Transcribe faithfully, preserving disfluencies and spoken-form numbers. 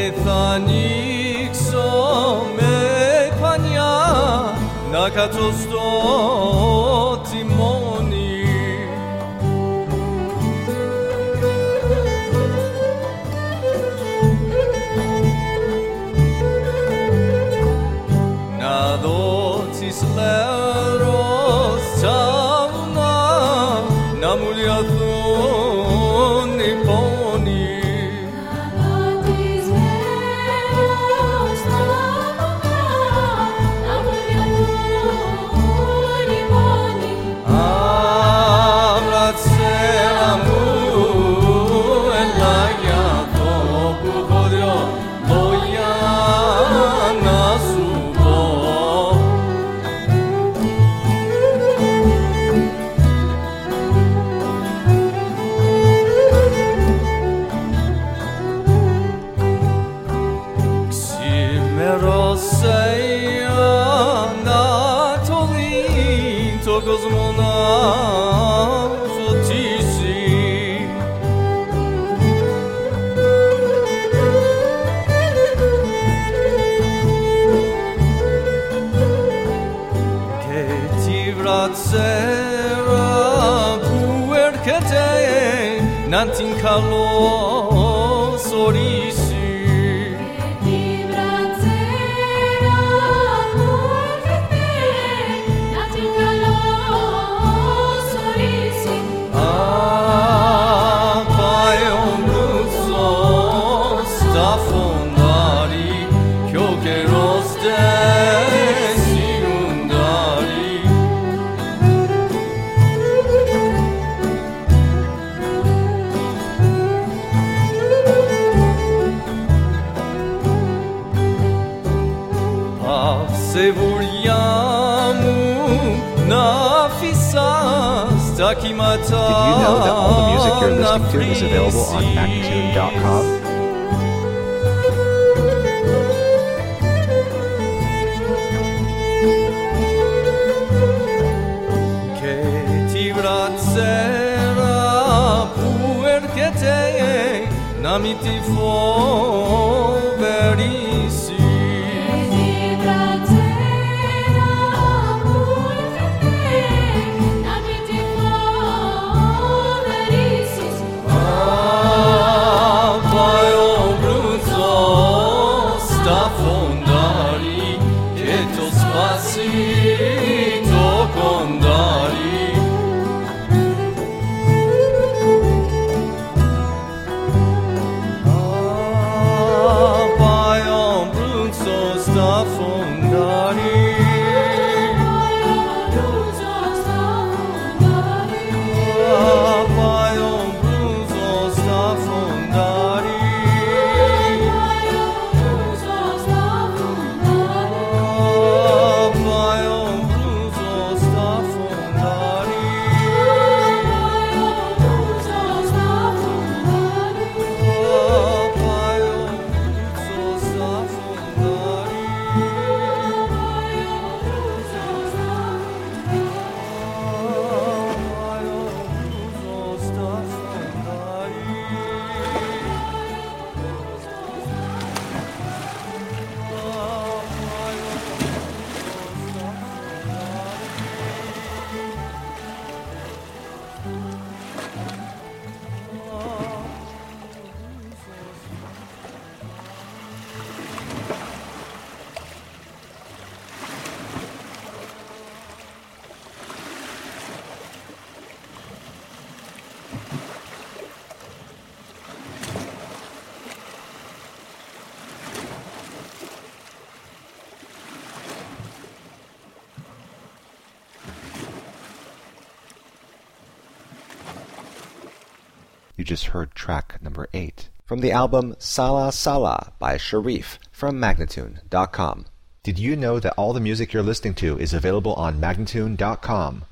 θα ανοίξω με πανιά να κάτσω στο τιμόνι. Να δω τις λέρος τα βουνά να μου λιωθούν οι πόνοι. Το κόσμο να φωτίσει και τη βρατσέρα που έρχεται να την καλωσορίσει. Σε βουριά μου να φυσάς τα κύματα. Did you know that all the music you're listening to is available on Magnatune dot com? Και τη βρατσέρα που έρχεται να μην τη φοβερήσει. You just heard track number eight from the album Sala Sala by Sharif from Magnatune dot com. Did you know that all the music you're listening to is available on Magnatune dot com?